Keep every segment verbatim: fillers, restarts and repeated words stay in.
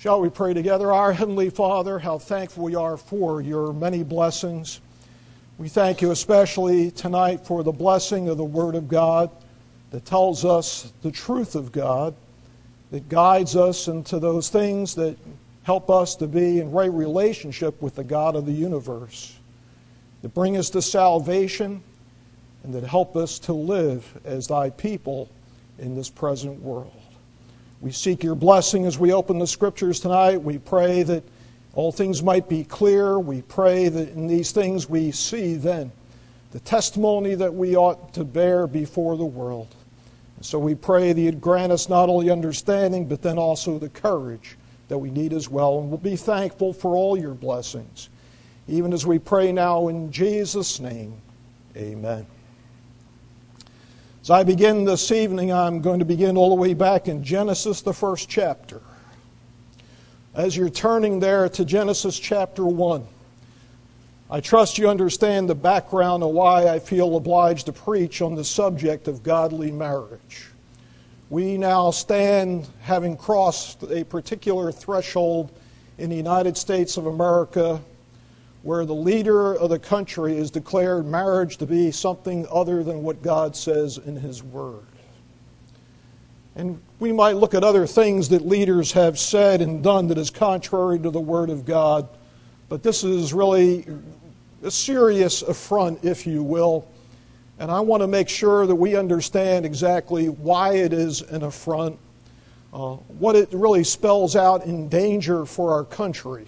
Shall we pray together? Our Heavenly Father, how thankful we are for your many blessings. We thank you especially tonight for the blessing of the Word of God that tells us the truth of God, that guides us into those things that help us to be in right relationship with the God of the universe, that bring us to salvation, and that help us to live as thy people in this present world. We seek your blessing as we open the Scriptures tonight. We pray that all things might be clear. We pray that in these things we see then the testimony that we ought to bear before the world. And so we pray that you'd grant us not only understanding, but then also the courage that we need as well. And we'll be thankful for all your blessings. Even as we pray now in Jesus' name, amen. As I begin this evening, I'm going to begin all the way back in Genesis, the first chapter. As you're turning there to Genesis chapter one, I trust you understand the background of why I feel obliged to preach on the subject of godly marriage. We now stand, having crossed a particular threshold in the United States of America, where the leader of the country has declared marriage to be something other than what God says in His Word. And we might look at other things that leaders have said and done that is contrary to the Word of God, but this is really a serious affront, if you will, and I want to make sure that we understand exactly why it is an affront, uh, what it really spells out in danger for our country.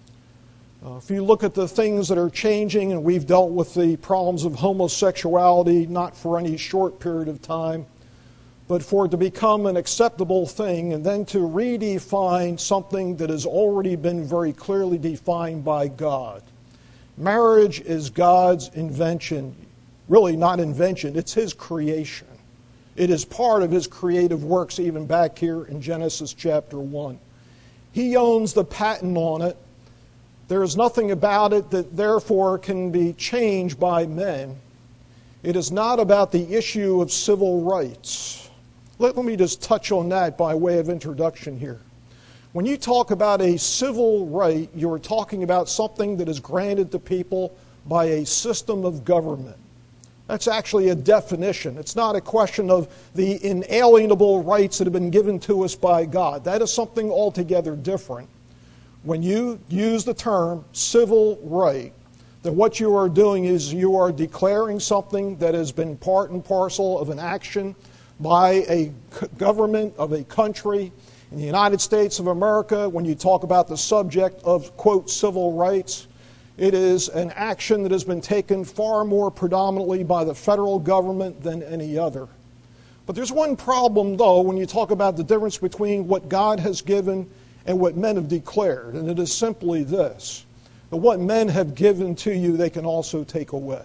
Uh, if you look at the things that are changing, and we've dealt with the problems of homosexuality not for any short period of time, but for it to become an acceptable thing and then to redefine something that has already been very clearly defined by God. Marriage is God's invention. Really not invention, it's His creation. It is part of His creative works even back here in Genesis chapter one. He owns the patent on it. There is nothing about it that therefore can be changed by men. It is not about the issue of civil rights. Let, let me just touch on that by way of introduction here. When you talk about a civil right, you're talking about something that is granted to people by a system of government. That's actually a definition. It's not a question of the inalienable rights that have been given to us by God. That is something altogether different. When you use the term civil right, then what you are doing is you are declaring something that has been part and parcel of an action by a government of a country. In the United States of America, when you talk about the subject of, quote, civil rights, it is an action that has been taken far more predominantly by the federal government than any other. But there's one problem, though, when you talk about the difference between what God has given and what men have declared, and it is simply this: that what men have given to you, they can also take away.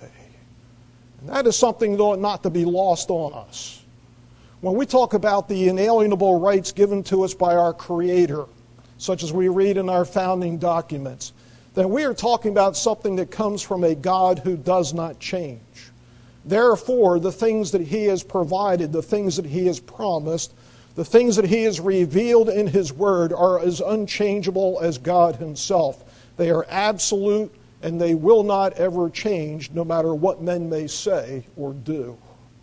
And that is something that ought not to be lost on us. When we talk about the inalienable rights given to us by our Creator, such as we read in our founding documents, then we are talking about something that comes from a God who does not change. Therefore, the things that He has provided, the things that He has promised, the things that He has revealed in His Word are as unchangeable as God Himself. They are absolute, and they will not ever change, no matter what men may say or do.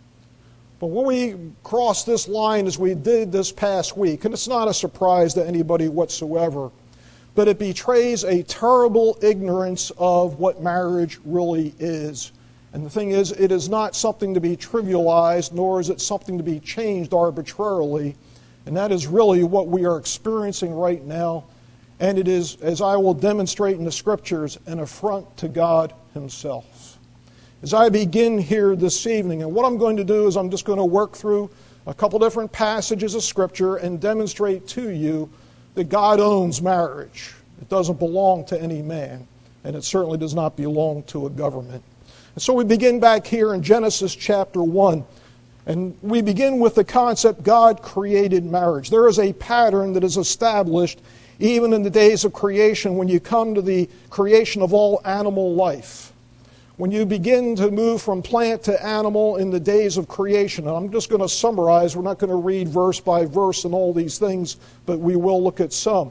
But when we cross this line, as we did this past week, and it's not a surprise to anybody whatsoever, but it betrays a terrible ignorance of what marriage really is. And the thing is, it is not something to be trivialized, nor is it something to be changed arbitrarily. And that is really what we are experiencing right now. And it is, as I will demonstrate in the Scriptures, an affront to God Himself. As I begin here this evening, and what I'm going to do is I'm just going to work through a couple different passages of Scripture and demonstrate to you that God owns marriage. It doesn't belong to any man, and it certainly does not belong to a government. And so we begin back here in Genesis chapter one. And we begin with the concept God created marriage. There is a pattern that is established even in the days of creation when you come to the creation of all animal life. When you begin to move from plant to animal in the days of creation, and I'm just going to summarize, we're not going to read verse by verse and all these things, but we will look at some.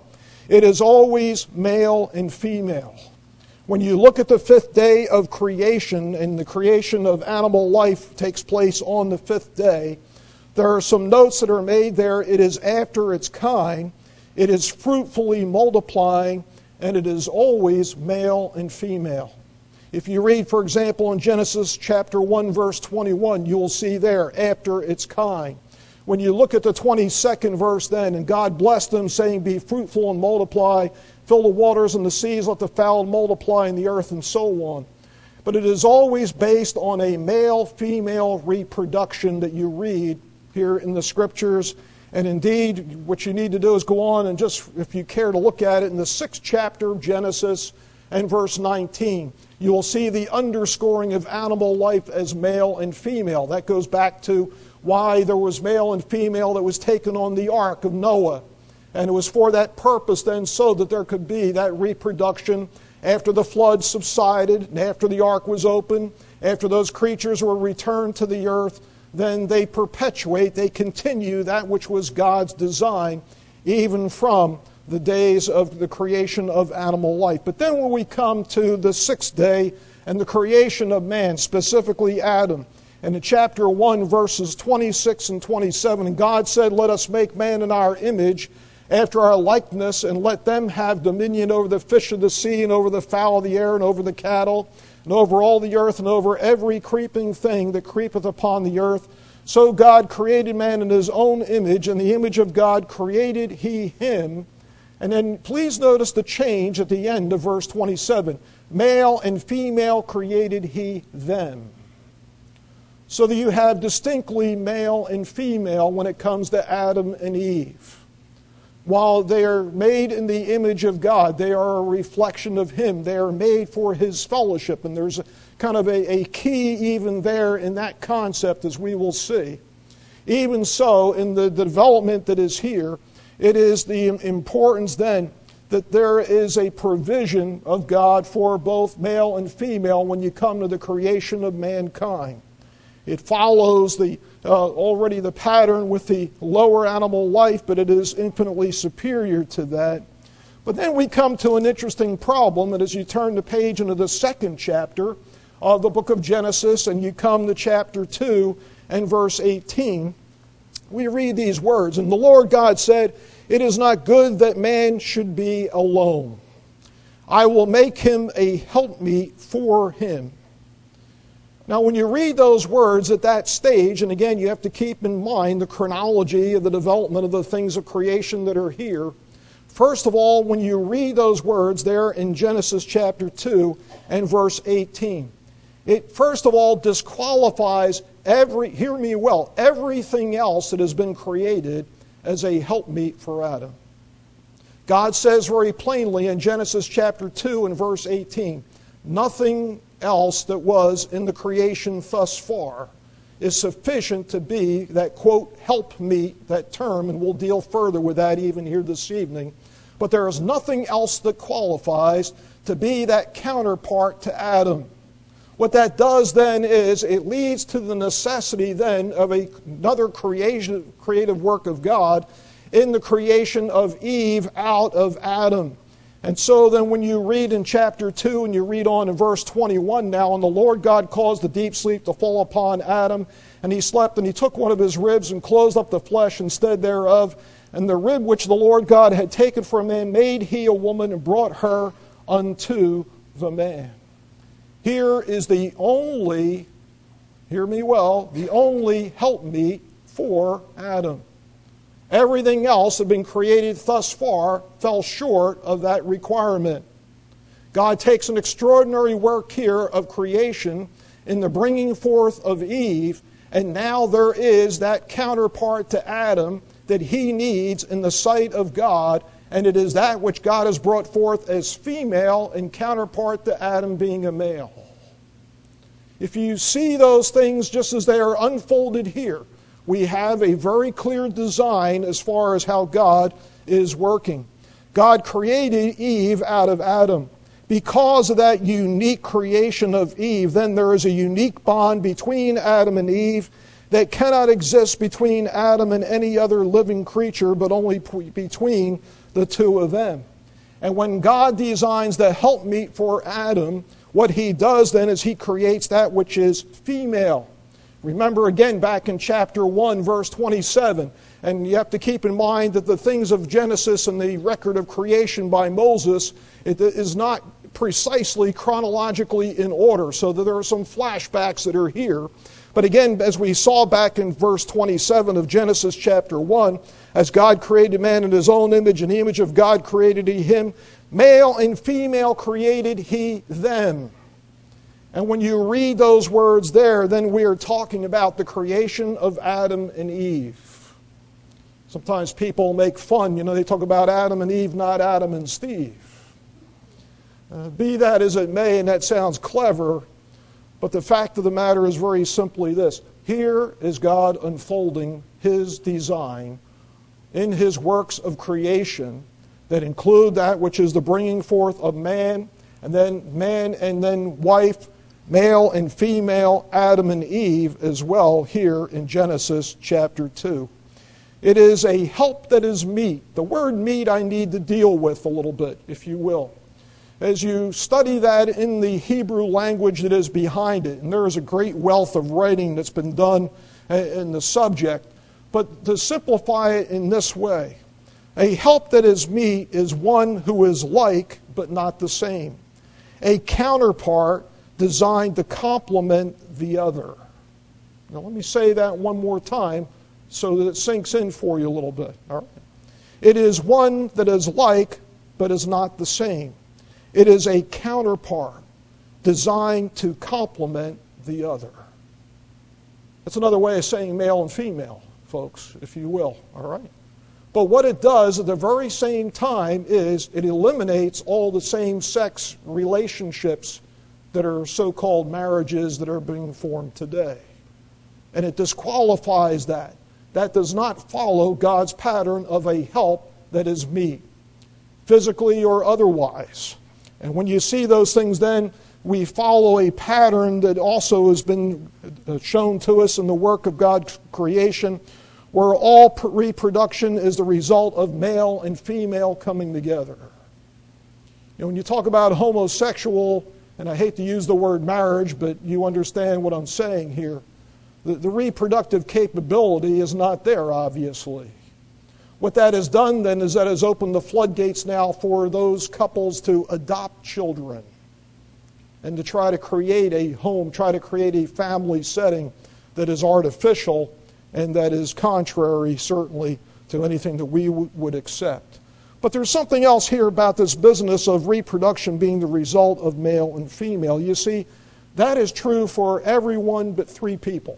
It is always male and female. When you look at the fifth day of creation, and the creation of animal life takes place on the fifth day, there are some notes that are made there. It is after its kind, it is fruitfully multiplying, and it is always male and female. If you read, for example, in Genesis chapter one, verse twenty-one, you will see there, after its kind. When you look at the twenty-second verse then, and God blessed them, saying, be fruitful and multiply, fill the waters and the seas, let the fowl multiply in the earth, and so on. But it is always based on a male-female reproduction that you read here in the Scriptures. And indeed, what you need to do is go on and just, if you care to look at it, in the sixth chapter of Genesis and verse nineteen, you will see the underscoring of animal life as male and female. That goes back to why there was male and female that was taken on the ark of Noah. And it was for that purpose then, so that there could be that reproduction after the flood subsided and after the ark was opened, after those creatures were returned to the earth, then they perpetuate, they continue that which was God's design, even from the days of the creation of animal life. But then when we come to the sixth day and the creation of man, specifically Adam, and in chapter one, verses twenty-six and twenty-seven, and God said, let us make man in our image, after our likeness, and let them have dominion over the fish of the sea, and over the fowl of the air, and over the cattle, and over all the earth, and over every creeping thing that creepeth upon the earth. So God created man in his own image, and the image of God created he him. And then please notice the change at the end of verse twenty-seven. Male and female created he them. So that you have distinctly male and female when it comes to Adam and Eve. While they are made in the image of God, they are a reflection of Him. They are made for His fellowship. And there's a, kind of a, a key even there in that concept, as we will see. Even so, in the, the development that is here, it is the importance then that there is a provision of God for both male and female when you come to the creation of mankind. It follows the uh, already the pattern with the lower animal life, but it is infinitely superior to that. But then we come to an interesting problem, and as you turn the page into the second chapter of the book of Genesis, and you come to chapter two and verse eighteen, we read these words, and the Lord God said, it is not good that man should be alone. I will make him a helpmeet for him. Now, when you read those words at that stage, and again, you have to keep in mind the chronology of the development of the things of creation that are here. First of all, when you read those words there in Genesis chapter two and verse eighteen, it first of all disqualifies every, hear me well, everything else that has been created as a helpmeet for Adam. God says very plainly in Genesis chapter two and verse eighteen, nothing else that was in the creation thus far is sufficient to be that, quote, helpmeet, that term, and we'll deal further with that even here this evening. But there is nothing else that qualifies to be that counterpart to Adam. What that does then is it leads to the necessity then of a, another creation, creative work of God in the creation of Eve out of Adam. And so then when you read in chapter two and you read on in verse twenty-one now, and the Lord God caused the deep sleep to fall upon Adam, and he slept, and he took one of his ribs and closed up the flesh instead thereof. And the rib which the Lord God had taken from man made he a woman and brought her unto the man. Here is the only, hear me well, the only helpmeet for Adam. Everything else that had been created thus far fell short of that requirement. God takes an extraordinary work here of creation in the bringing forth of Eve, and now there is that counterpart to Adam that he needs in the sight of God, and it is that which God has brought forth as female in counterpart to Adam being a male. If you see those things just as they are unfolded here, we have a very clear design as far as how God is working. God created Eve out of Adam. Because of that unique creation of Eve, then there is a unique bond between Adam and Eve that cannot exist between Adam and any other living creature, but only between the two of them. And when God designs the helpmeet for Adam, what he does then is he creates that which is female. Remember again back in chapter one, verse twenty-seven. And you have to keep in mind that the things of Genesis and the record of creation by Moses, it is not precisely chronologically in order, so that there are some flashbacks that are here. But again, as we saw back in verse twenty-seven of Genesis chapter one, as God created man in his own image, in the image of God created he him, male and female created he them. And when you read those words there, then we are talking about the creation of Adam and Eve. Sometimes people make fun, you know, they talk about Adam and Eve, not Adam and Steve. Uh, be that as it may, and that sounds clever, but the fact of the matter is very simply this. Here is God unfolding his design in his works of creation that include that which is the bringing forth of man, and then man and then wife, male and female, Adam and Eve as well here in Genesis chapter two. It is a help that is meet. The word meet I need to deal with a little bit, if you will. As you study that in the Hebrew language that is behind it, and there is a great wealth of writing that's been done in the subject, but to simplify it in this way, a help that is meet is one who is like but not the same. A counterpart designed to complement the other. Now let me say that one more time so that it sinks in for you a little bit. All right? It is one that is like but is not the same. It is a counterpart designed to complement the other. That's another way of saying male and female, folks, if you will. All right? But what it does at the very same time is it eliminates all the same-sex relationships that are so-called marriages that are being formed today. And it disqualifies that. That does not follow God's pattern of a help that is meet, physically or otherwise. And when you see those things, then we follow a pattern that also has been shown to us in the work of God's creation, where all reproduction is the result of male and female coming together. You know, when you talk about homosexual, and I hate to use the word marriage, but you understand what I'm saying here, the, the reproductive capability is not there, obviously. What that has done then is that has opened the floodgates now for those couples to adopt children and to try to create a home, try to create a family setting that is artificial and that is contrary, certainly, to anything that we w- would accept. But there's something else here about this business of reproduction being the result of male and female. You see, that is true for everyone but three people.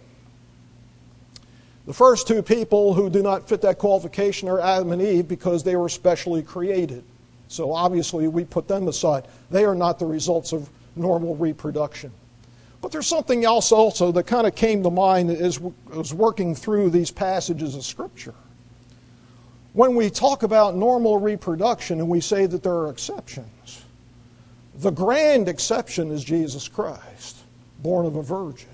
The first two people who do not fit that qualification are Adam and Eve because they were specially created. So obviously we put them aside. They are not the results of normal reproduction. But there's something else also that kind of came to mind as I was working through these passages of Scripture. When we talk about normal reproduction and we say that there are exceptions, the grand exception is Jesus Christ, born of a virgin.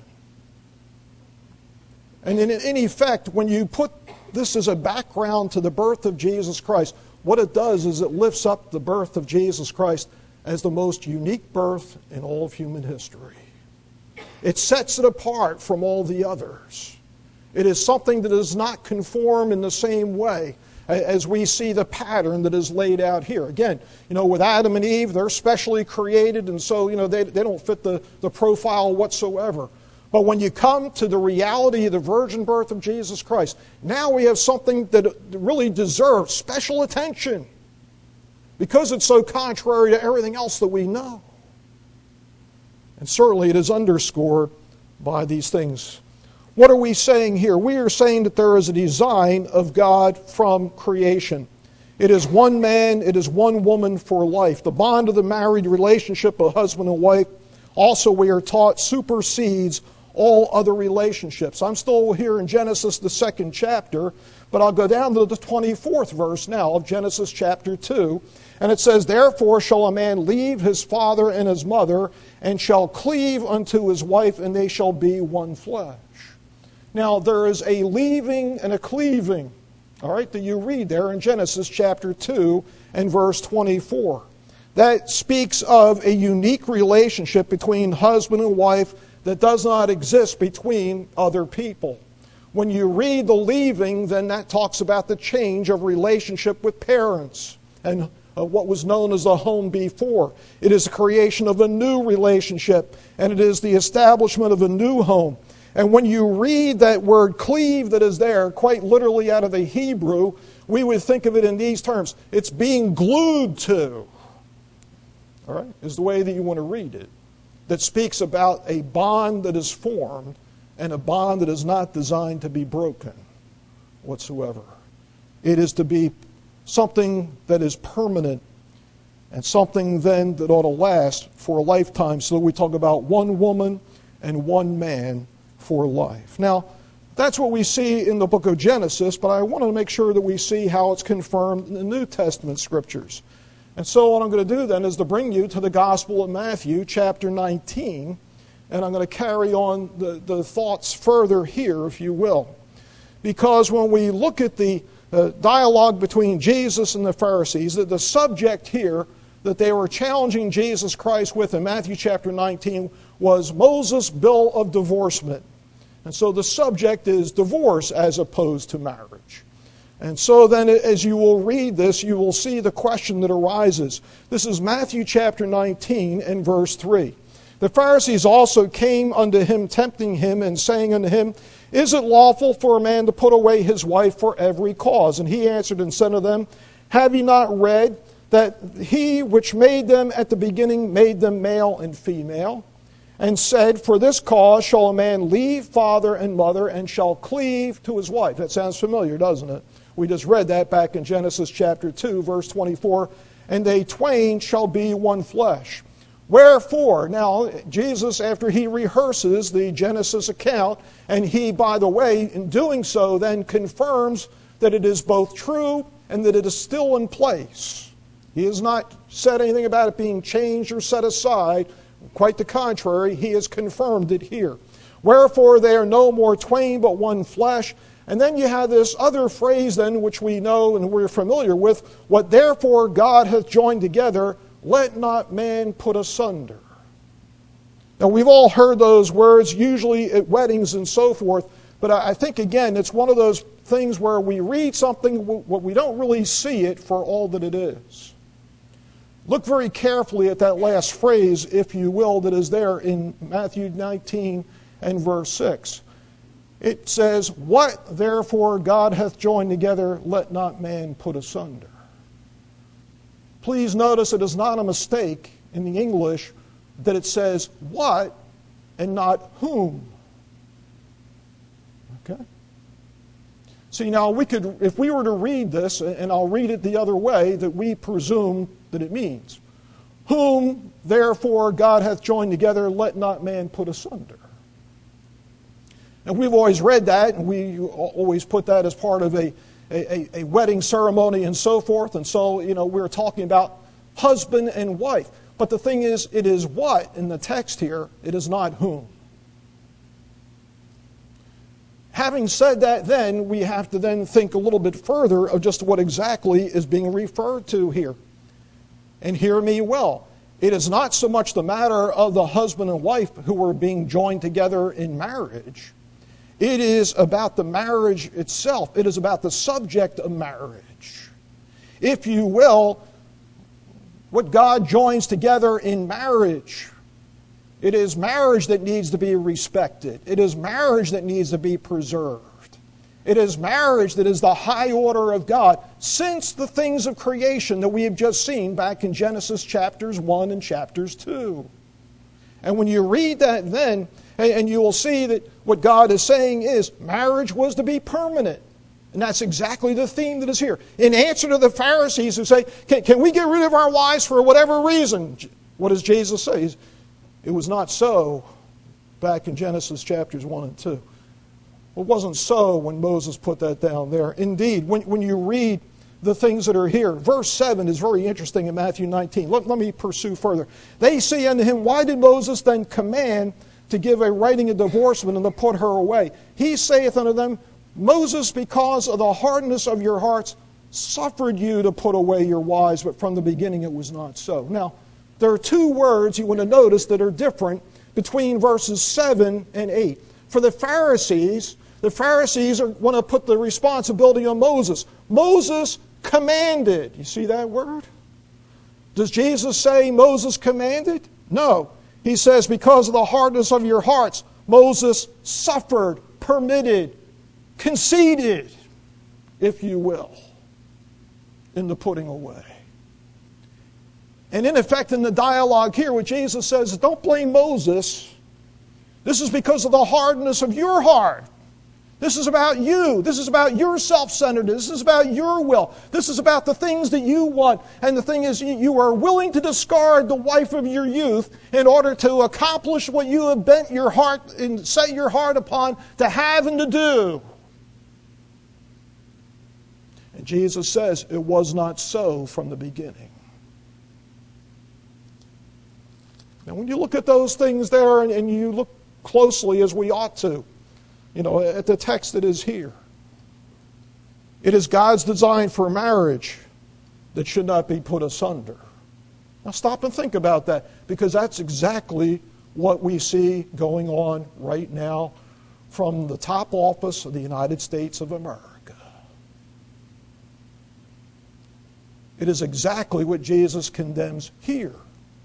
And in, in effect, when you put this as a background to the birth of Jesus Christ, what it does is it lifts up the birth of Jesus Christ as the most unique birth in all of human history. It sets it apart from all the others. It is something that does not conform in the same way as we see the pattern that is laid out here. Again, you know, with Adam and Eve, they're specially created, and so, you know, they, they don't fit the, the profile whatsoever. But when you come to the reality of the virgin birth of Jesus Christ, now we have something that really deserves special attention because it's so contrary to everything else that we know. And certainly it is underscored by these things. What are we saying here? We are saying that there is a design of God from creation. It is one man, it is one woman for life. The bond of the married relationship of husband and wife, also we are taught, supersedes all other relationships. I'm still here in Genesis, the second chapter, but I'll go down to the twenty-fourth verse now of Genesis chapter two. And it says, "Therefore shall a man leave his father and his mother, and shall cleave unto his wife, and they shall be one flesh." Now, there is a leaving and a cleaving. all right, that you read there in Genesis chapter two and verse twenty-four. That speaks of a unique relationship between husband and wife that does not exist between other people. When you read the leaving, then that talks about the change of relationship with parents and uh, what was known as the home before. It is the creation of a new relationship, and it is the establishment of a new home. And when you read that word cleave that is there, quite literally out of the Hebrew, we would think of it in these terms. It's being glued to, all right, is the way that you want to read it. That speaks about a bond that is formed and a bond that is not designed to be broken whatsoever. It is to be something that is permanent and something then that ought to last for a lifetime. So we talk about one woman and one man for life. Now, that's what we see in the book of Genesis, but I want to make sure that we see how it's confirmed in the New Testament scriptures. And so what I'm going to do then is to bring you to the Gospel of Matthew, chapter nineteen, and I'm going to carry on the, the thoughts further here, if you will. Because when we look at the uh, dialogue between Jesus and the Pharisees, that the subject here that they were challenging Jesus Christ with in Matthew chapter nineteen was Moses' bill of divorcement. And so the subject is divorce as opposed to marriage. And so then as you will read this, you will see the question that arises. This is Matthew chapter nineteen and verse three. The Pharisees also came unto him, tempting him, and saying unto him, Is it lawful for a man to put away his wife for every cause? And he answered and said unto them, Have ye not read that he which made them at the beginning made them male and female? And said, For this cause shall a man leave father and mother, and shall cleave to his wife. That sounds familiar, doesn't it? We just read that back in Genesis chapter two, verse twenty-four. And they twain shall be one flesh. Wherefore, now, Jesus, after he rehearses the Genesis account, and he, by the way, in doing so, then confirms that it is both true and that it is still in place. He has not said anything about it being changed or set aside. Quite the contrary, he has confirmed it here. Wherefore, they are no more twain, but one flesh. And then you have this other phrase then, which we know and we're familiar with, What therefore God hath joined together, let not man put asunder. Now, we've all heard those words, usually at weddings and so forth, but I think, again, it's one of those things where we read something, what we don't really see it for all that it is. Look very carefully at that last phrase, if you will, that is there in Matthew nineteen and verse six. It says, What therefore God hath joined together, let not man put asunder. Please notice it is not a mistake in the English that it says what and not whom. Okay? See, now we could, if we were to read this, and I'll read it the other way, that we presume that it means, Whom therefore God hath joined together, let not man put asunder. And we've always read that, and we always put that as part of a, a, a wedding ceremony and so forth. And so, you know, we're talking about husband and wife. But the thing is, it is what in the text here, it is not whom. Having said that, then, we have to then think a little bit further of just what exactly is being referred to here. And hear me well. It is not so much the matter of the husband and wife who are being joined together in marriage. It is about the marriage itself. It is about the subject of marriage. If you will, what God joins together in marriage, it is marriage that needs to be respected. It is marriage that needs to be preserved. It is marriage that is the high order of God since the things of creation that we have just seen back in Genesis chapters one and chapters two. And when you read that then, and you will see that what God is saying is marriage was to be permanent. And that's exactly the theme that is here. In answer to the Pharisees who say, can, can we get rid of our wives for whatever reason? What does Jesus say? It was not so back in Genesis chapters one and two. It wasn't so when Moses put that down there. Indeed, when, when you read the things that are here, verse seven is very interesting in Matthew nineteen. Let, let me pursue further. They say unto him, Why did Moses then command to give a writing of divorcement and to put her away? He saith unto them, Moses, because of the hardness of your hearts, suffered you to put away your wives, but from the beginning it was not so. Now, there are two words you want to notice that are different between verses seven and eight. For the Pharisees, the Pharisees are, want to put the responsibility on Moses. Moses commanded. You see that word? Does Jesus say Moses commanded? No. He says, because of the hardness of your hearts, Moses suffered, permitted, conceded, if you will, in the putting away. And in effect, in the dialogue here, what Jesus says is, don't blame Moses. This is because of the hardness of your heart. This is about you. This is about your self-centeredness. This is about your will. This is about the things that you want. And the thing is, you are willing to discard the wife of your youth in order to accomplish what you have bent your heart and set your heart upon to have and to do. And Jesus says it was not so from the beginning. Now, when you look at those things there and, and you look closely as we ought to, you know, at the text that is here, it is God's design for marriage that should not be put asunder. Now stop and think about that, because that's exactly what we see going on right now from the top office of the United States of America. It is exactly what Jesus condemns here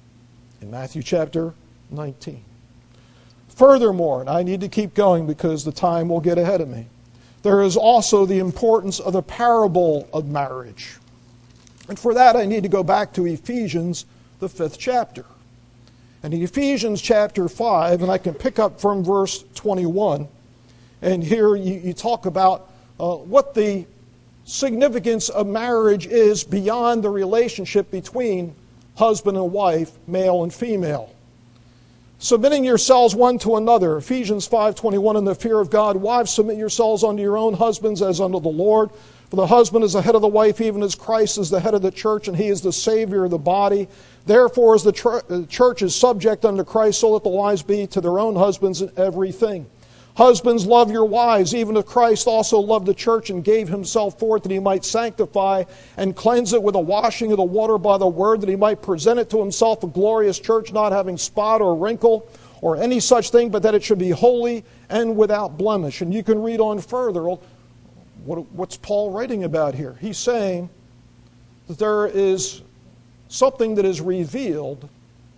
in Matthew chapter nineteen. Furthermore, and I need to keep going because the time will get ahead of me, there is also the importance of the parable of marriage. And for that I need to go back to Ephesians, the fifth chapter. And in Ephesians chapter five, and I can pick up from verse twenty-one, and here you, you talk about uh, what the significance of marriage is beyond the relationship between husband and wife, male and female. Submitting yourselves one to another. Ephesians five twenty-one, in the fear of God, wives, submit yourselves unto your own husbands as unto the Lord. For the husband is the head of the wife, even as Christ is the head of the church, and he is the Savior of the body. Therefore, as the tr- church is subject unto Christ, so let the wives be to their own husbands in everything. Husbands, love your wives, even as Christ also loved the church and gave himself for it, that he might sanctify and cleanse it with the washing of the water by the word, that he might present it to himself a glorious church, not having spot or wrinkle or any such thing, but that it should be holy and without blemish. And you can read on further. What, what's Paul writing about here? He's saying that there is something that is revealed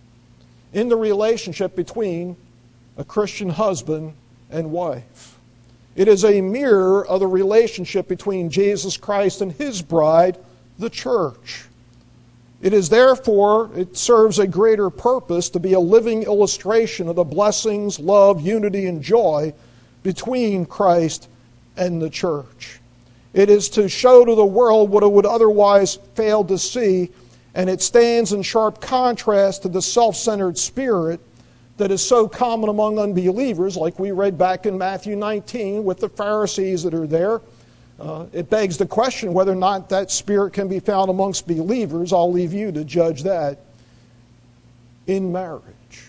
in the relationship between a Christian husband and wife. It is a mirror of the relationship between Jesus Christ and his bride, the church. It is therefore, it serves a greater purpose to be a living illustration of the blessings, love, unity, and joy between Christ and the church. It is to show to the world what it would otherwise fail to see, and it stands in sharp contrast to the self-centered spirit that is so common among unbelievers, like we read back in Matthew nineteen with the Pharisees that are there. Uh, it begs the question whether or not that spirit can be found amongst believers. I'll leave you to judge that in marriage.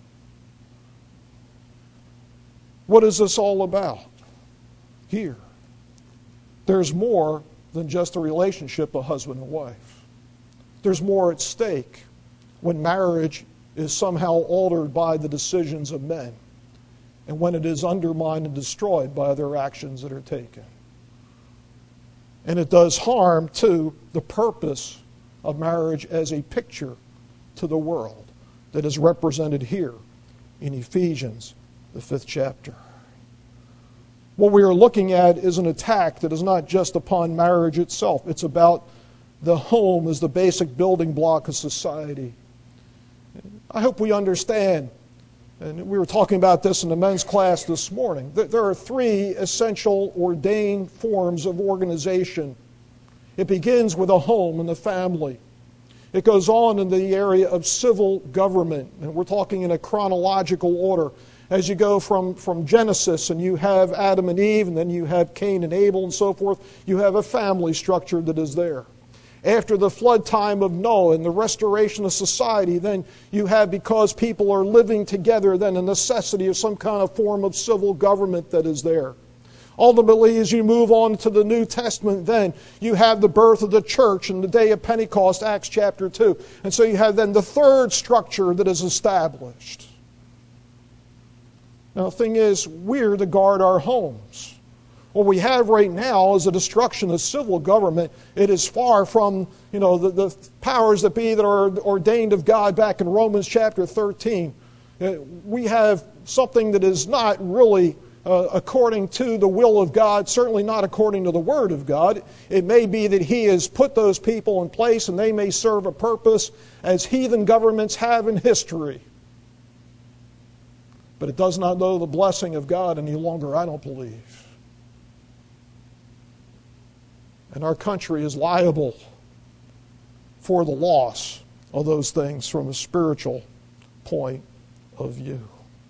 What is this all about here? There's more than just a relationship of husband and wife. There's more at stake when marriage is somehow altered by the decisions of men, and when it is undermined and destroyed by their actions that are taken. And it does harm to the purpose of marriage as a picture to the world that is represented here in Ephesians, the fifth chapter. What we are looking at is an attack that is not just upon marriage itself. It's about the home as the basic building block of society. I hope we understand, and we were talking about this in the men's class this morning, that there are three essential ordained forms of organization. It begins with a home and the family. It goes on in the area of civil government, and we're talking in a chronological order. As you go from, from Genesis, and you have Adam and Eve, and then you have Cain and Abel and so forth, you have a family structure that is there. After the flood time of Noah and the restoration of society, then you have, because people are living together, then a necessity of some kind of form of civil government that is there. Ultimately, as you move on to the New Testament, then you have the birth of the church and the day of Pentecost, Acts chapter two. And so you have then the third structure that is established. Now, the thing is, we're to guard our homes. What we have right now is a destruction of civil government. It is far from, you know, the, the powers that be that are ordained of God back in Romans chapter thirteen. We have something that is not really uh, according to the will of God, certainly not according to the Word of God. It may be that He has put those people in place and they may serve a purpose as heathen governments have in history. But it does not know the blessing of God any longer, I don't believe. And our country is liable for the loss of those things from a spiritual point of view.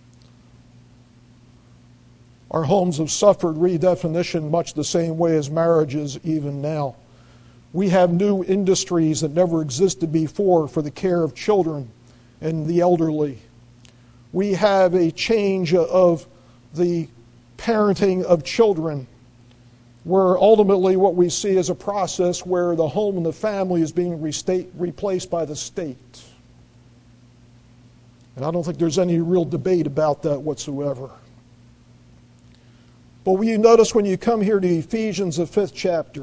Our homes have suffered redefinition much the same way as marriages even now. We have new industries that never existed before for the care of children and the elderly. We have a change of the parenting of children, where ultimately what we see is a process where the home and the family is being restate, replaced by the state. And I don't think there's any real debate about that whatsoever. But will you notice when you come here to Ephesians, the fifth chapter,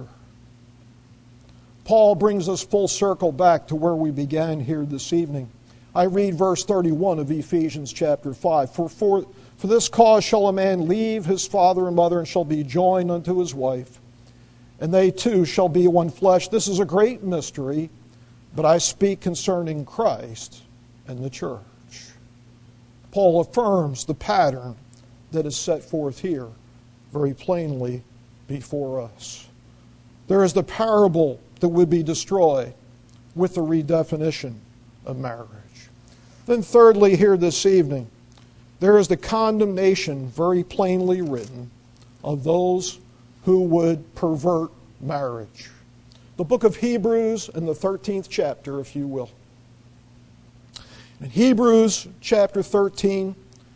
Paul brings us full circle back to where we began here this evening. I read verse thirty-one of Ephesians chapter five. For, for, for this cause shall a man leave his father and mother and shall be joined unto his wife, and they two shall be one flesh. This is a great mystery, but I speak concerning Christ and the church. Paul affirms the pattern that is set forth here very plainly before us. There is the parable that would be destroyed with the redefinition of marriage. Then thirdly, here this evening, there is the condemnation very plainly written of those who would pervert marriage. The book of Hebrews in the thirteenth chapter, if you will. In Hebrews chapter thirteen,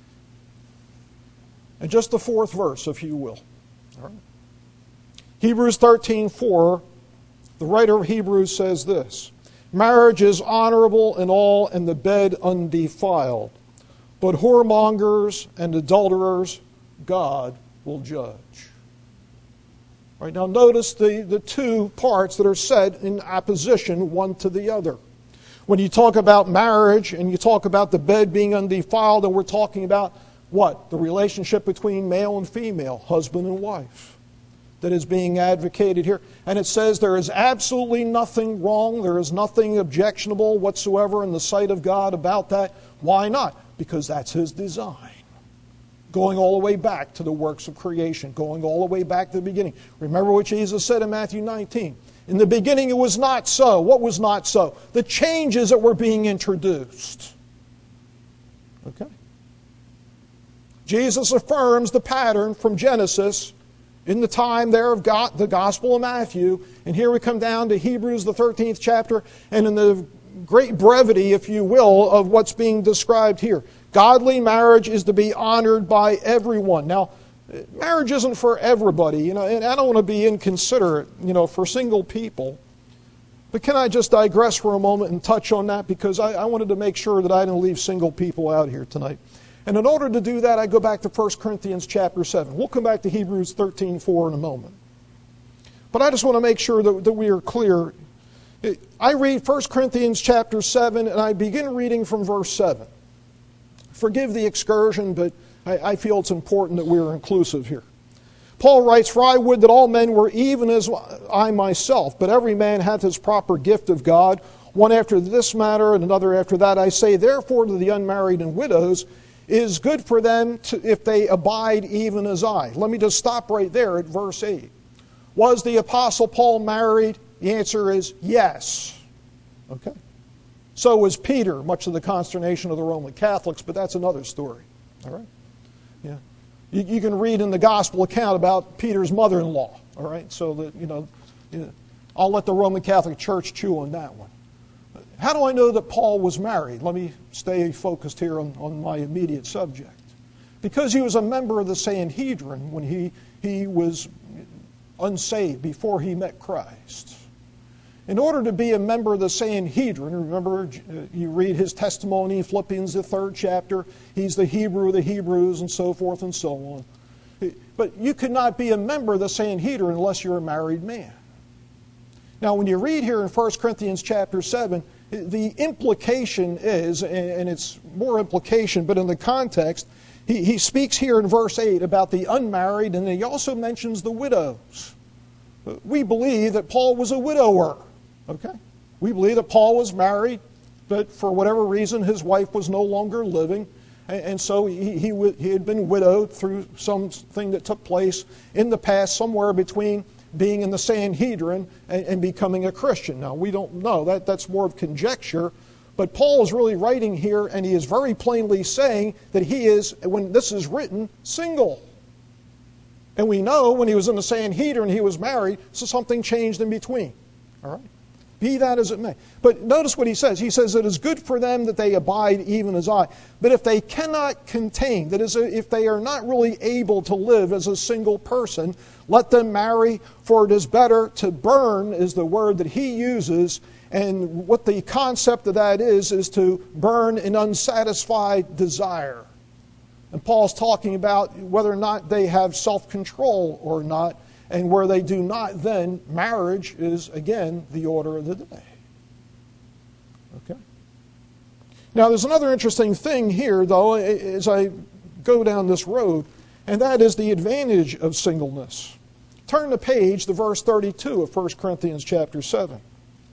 and just the fourth verse, if you will. All right. Hebrews thirteen four, the writer of Hebrews says this: marriage is honorable in all, and the bed undefiled. But whoremongers and adulterers God will judge. All right, now notice the, the two parts that are set in opposition one to the other. When you talk about marriage and you talk about the bed being undefiled, and we're talking about what? The relationship between male and female, husband and wife, that is being advocated here. And it says there is absolutely nothing wrong, there is nothing objectionable whatsoever in the sight of God about that. Why not? Because that's His design. Going all the way back to the works of creation, going all the way back to the beginning. Remember what Jesus said in Matthew nineteen. In the beginning it was not so. What was not so? The changes that were being introduced. Okay? Jesus affirms the pattern from Genesis in the time there of God, the Gospel of Matthew. And here we come down to Hebrews, the thirteenth chapter, and in the great brevity, if you will, of what's being described here. Godly marriage is to be honored by everyone. Now, marriage isn't for everybody, you know, and I don't want to be inconsiderate, you know, for single people. But can I just digress for a moment and touch on that? Because I, I wanted to make sure that I didn't leave single people out here tonight. And in order to do that, I go back to First Corinthians chapter seven. We'll come back to Hebrews thirteen four in a moment. But I just want to make sure that, that we are clear. I read First Corinthians chapter seven, and I begin reading from verse seven. Forgive the excursion, but I, I feel it's important that we are inclusive here. Paul writes, For I would that all men were even as I myself, but every man hath his proper gift of God, one after this matter and another after that. I say, therefore, to the unmarried and widows, it is good for them to, if they abide even as I. Let me just stop right there at verse eight. Was the Apostle Paul married? The answer is yes. Okay. So was Peter, much to the consternation of the Roman Catholics, but that's another story. All right? Yeah. You, you can read in the gospel account about Peter's mother-in-law. All right? So that, you know, you know, I'll let the Roman Catholic Church chew on that one. How do I know that Paul was married? Let me stay focused here on, on my immediate subject. because he was a member of the Sanhedrin when he, he was unsaved, before he met Christ. In order to be a member of the Sanhedrin, remember you read his testimony in Philippians, the third chapter, he's the Hebrew of the Hebrews and so forth and so on. But you could not be a member of the Sanhedrin unless you're a married man. Now when you read here in First Corinthians chapter seven, the implication is, and it's more implication, but in the context, he, he speaks here in verse eight about the unmarried, and he also mentions the widows. We believe that Paul was a widower. Okay? We believe that Paul was married, but for whatever reason his wife was no longer living, and, and so he, he, he had been widowed through something that took place in the past, somewhere between being in the Sanhedrin and, and becoming a Christian. Now, we don't know. That, that's more of conjecture. But Paul is really writing here, and he is very plainly saying that he is, when this is written, single. And we know when he was in the Sanhedrin, he was married, so something changed in between. All right? Be that as it may. But notice what he says. He says, it is good for them that they abide even as I. But if they cannot contain, that is, if they are not really able to live as a single person, let them marry, for it is better to burn, is the word that he uses. And what the concept of that is, is to burn an unsatisfied desire. And Paul's talking about whether or not they have self-control or not. And where they do not, then marriage is, again, the order of the day. Okay? Now, there's another interesting thing here, though, as I go down this road, and that is the advantage of singleness. Turn the page to verse thirty-two of First Corinthians chapter seven.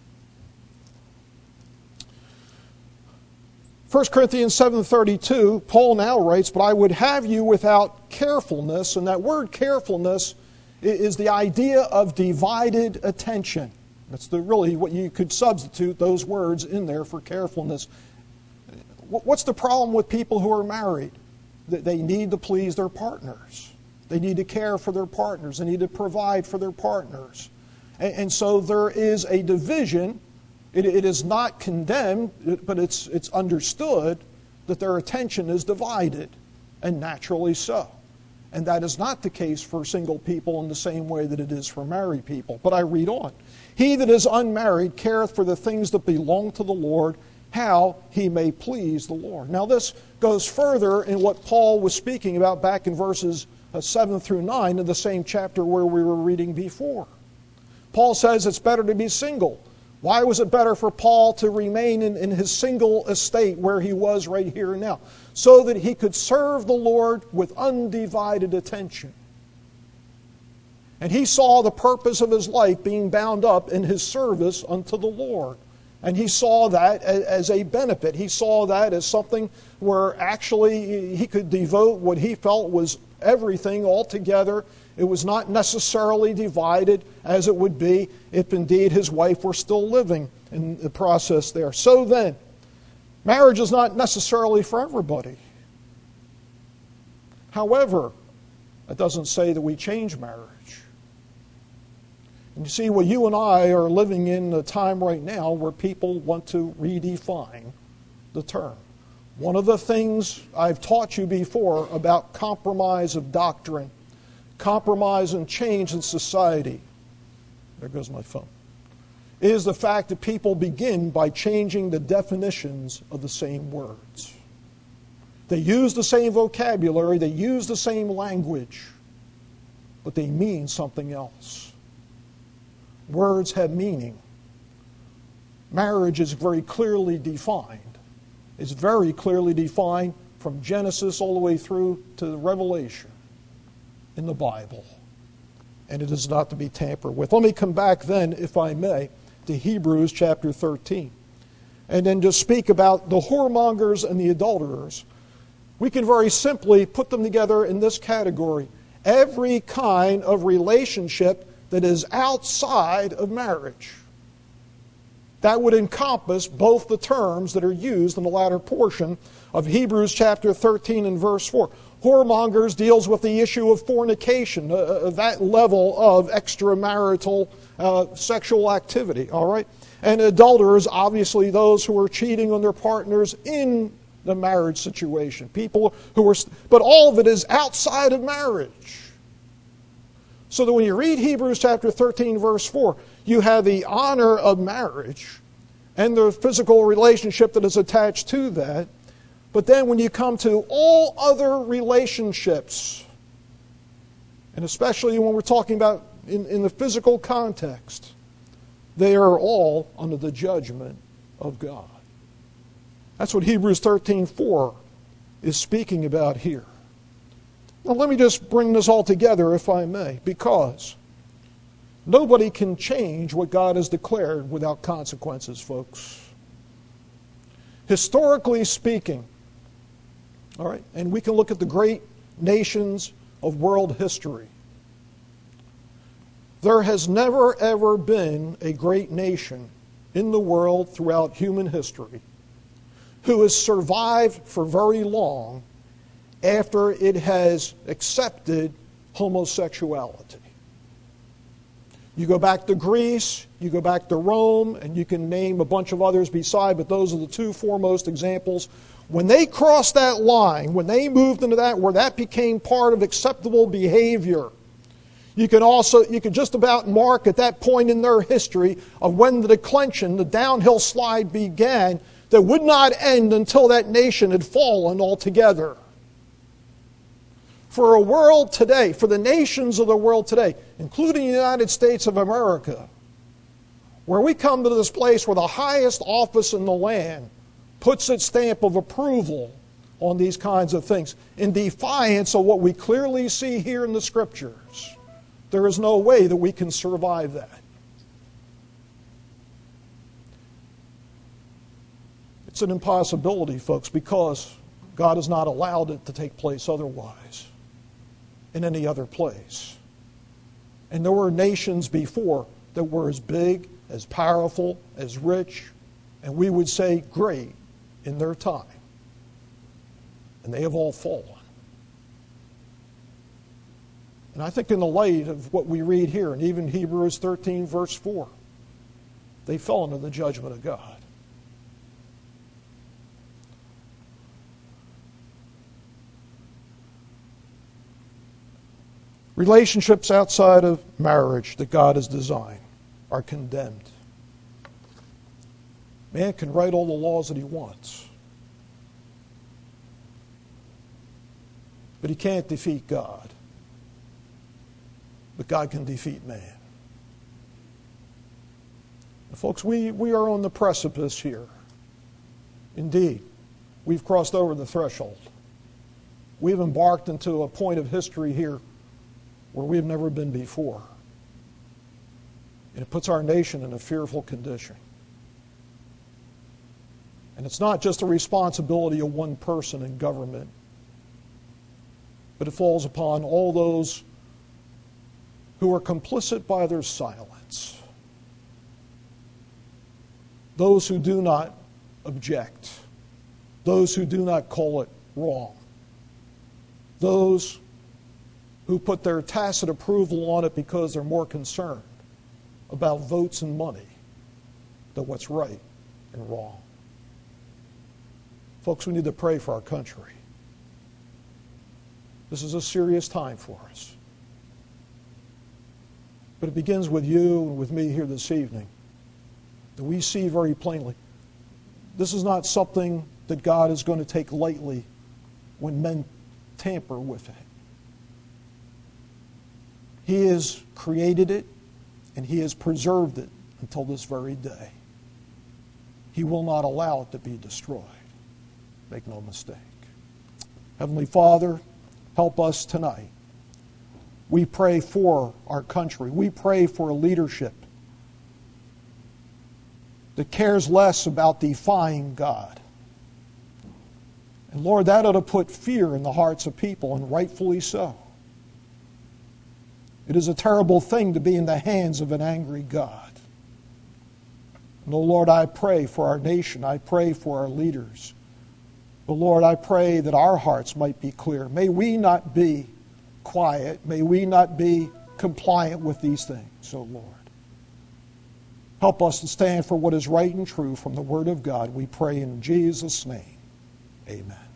First Corinthians seven thirty-two, Paul now writes, but I would have you without carefulness, and that word carefulness is the idea of divided attention. That's the really what you could substitute those words in there for carefulness. What's the problem with people who are married? That they need to please their partners. They need to care for their partners. They need to provide for their partners. And, and so there is a division. It, it is not condemned, but it's, it's understood that their attention is divided, and naturally so. And that is not the case for single people in the same way that it is for married people. But I read on. He that is unmarried careth for the things that belong to the Lord, how he may please the Lord. Now this goes further in what Paul was speaking about back in verses seven through nine of the same chapter where we were reading before. Paul says it's better to be single. Why was it better for Paul to remain in, in his single estate where he was right here and now? So that he could serve the Lord with undivided attention. And he saw the purpose of his life being bound up in his service unto the Lord. And he saw that as a benefit. He saw that as something where actually he could devote what he felt was everything altogether. It was not necessarily divided as it would be if indeed his wife were still living in the process there. So then, marriage is not necessarily for everybody. However, it doesn't say that we change marriage. And you see, well, you and I are living in a time right now where people want to redefine the term. One of the things I've taught you before about compromise of doctrine, compromise and change in society, there goes my phone, is the fact that people begin by changing the definitions of the same words. They use the same vocabulary, they use the same language, but they mean something else. Words have meaning. Marriage is very clearly defined. It's very clearly defined from Genesis all the way through to Revelation in the Bible. And it is not to be tampered with. Let me come back then, if I may, to Hebrews chapter thirteen. And then just speak about the whoremongers and the adulterers. We can very simply put them together in this category. Every kind of relationship that is outside of marriage. That would encompass both the terms that are used in the latter portion of Hebrews chapter thirteen and verse four. Whoremongers deals with the issue of fornication, uh, that level of extramarital uh, sexual activity, all right? And adulterers, obviously those who are cheating on their partners in in a marriage situation. People who are, but all of it is outside of marriage. So that when you read Hebrews chapter thirteen, verse four, you have the honor of marriage and the physical relationship that is attached to that. But then when you come to all other relationships, and especially when we're talking about in, in the physical context, they are all under the judgment of God. That's what Hebrews thirteen four is speaking about here. Now let me just bring this all together, if I may, because nobody can change what God has declared without consequences, folks. Historically speaking, all right, and we can look at the great nations of world history. There has never, ever been a great nation in the world throughout human history who has survived for very long after it has accepted homosexuality. You go back to Greece, you go back to Rome, and you can name a bunch of others beside, but those are the two foremost examples. When they crossed that line, when they moved into that, where that became part of acceptable behavior, you can also, you can just about mark at that point in their history of when the declension, the downhill slide began, that would not end until that nation had fallen altogether. For a world today, for the nations of the world today, including the United States of America, where we come to this place where the highest office in the land puts its stamp of approval on these kinds of things, in defiance of what we clearly see here in the Scriptures, there is no way that we can survive that. It's an impossibility, folks, because God has not allowed it to take place otherwise in any other place. And there were nations before that were as big, as powerful, as rich, and we would say great in their time. And they have all fallen. And I think in the light of what we read here, and even Hebrews thirteen, verse four, they fell under the judgment of God. Relationships outside of marriage that God has designed are condemned. Man can write all the laws that he wants, but he can't defeat God. But God can defeat man. And folks, we, we are on the precipice here. Indeed, we've crossed over the threshold. We've embarked into a point of history here where we've never been before. And it puts our nation in a fearful condition. And it's not just the responsibility of one person in government, but it falls upon all those who are complicit by their silence. Those who do not object. Those who do not call it wrong. Those who put their tacit approval on it because they're more concerned about votes and money than what's right and wrong. Folks, we need to pray for our country. This is a serious time for us. But it begins with you and with me here this evening, that we see very plainly this is not something that God is going to take lightly when men tamper with it. He has created it, and He has preserved it until this very day. He will not allow it to be destroyed. Make no mistake. Heavenly Father, help us tonight. We pray for our country. We pray for a leadership that cares less about defying God. And Lord, that ought to put fear in the hearts of people, and rightfully so. It is a terrible thing to be in the hands of an angry God. And oh Lord, I pray for our nation. I pray for our leaders. But Lord, I pray that our hearts might be clear. May we not be quiet. May we not be compliant with these things, oh Lord. Help us to stand for what is right and true from the Word of God. We pray in Jesus' name. Amen.